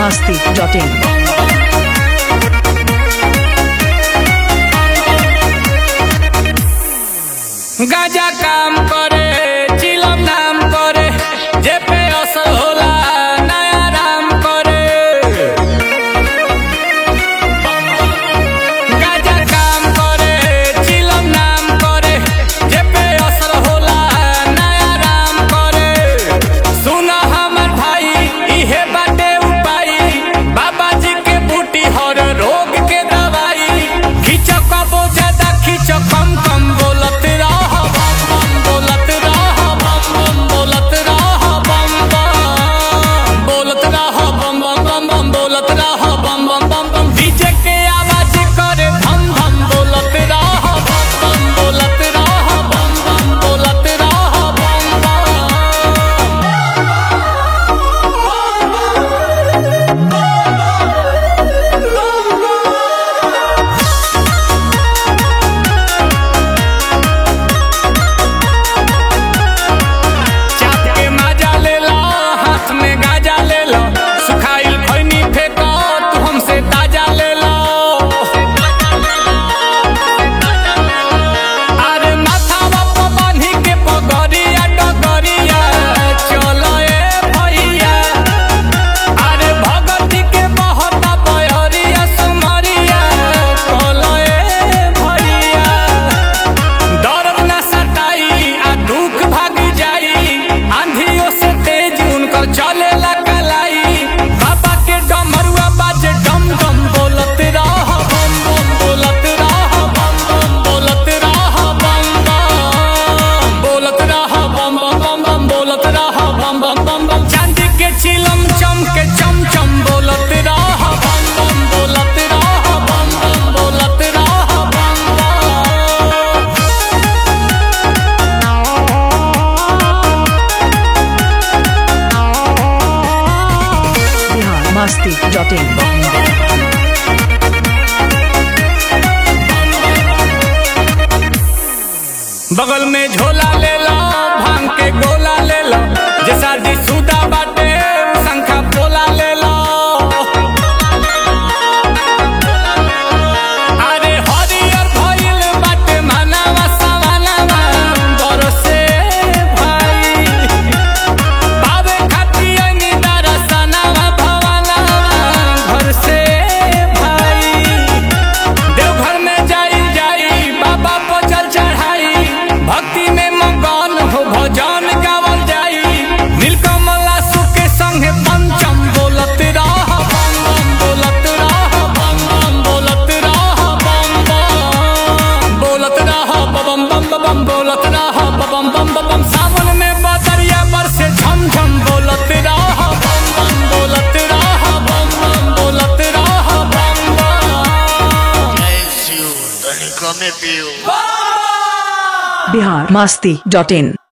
biharmasti.in गाजा काम करे चिलम नाम करे जे पे असर होला नया राम करे। गाजा काम करे चिलम नाम करे जे पे असर होला नया राम करे। सुन हमर भाई इहे बाटे उपाय बाबा जी के बूटी हर रोग के दवाई। खींच कबो ज्यादा खींच कम कम बोलत biharmasti.in बगल में झोला ले लो भांग के गोला ले लो जे शादी सुदा बाटे शंखा पोला ले लो। अरे हरियर भइल बाटे मानवा सवानवा बरसे भाई पावे खाती अंगी दरसनवा भवनवा घर से भाई। देवघर में जाई बाबा पर जल चढ़ाई भक्ति में मगन हो भजन गावल जाई। नीलकमला सुके संगे पंचम बोलत रह बम बम बोलत रह बम बम बोलत रह बम बम बोलत रह बम बम बम बोलत रह बम बम बम। सावन में बदरिया बरसे झम झम बोलत रह बम बम बोलत रह बम बम बोलत रह बम बम। biharmasti.in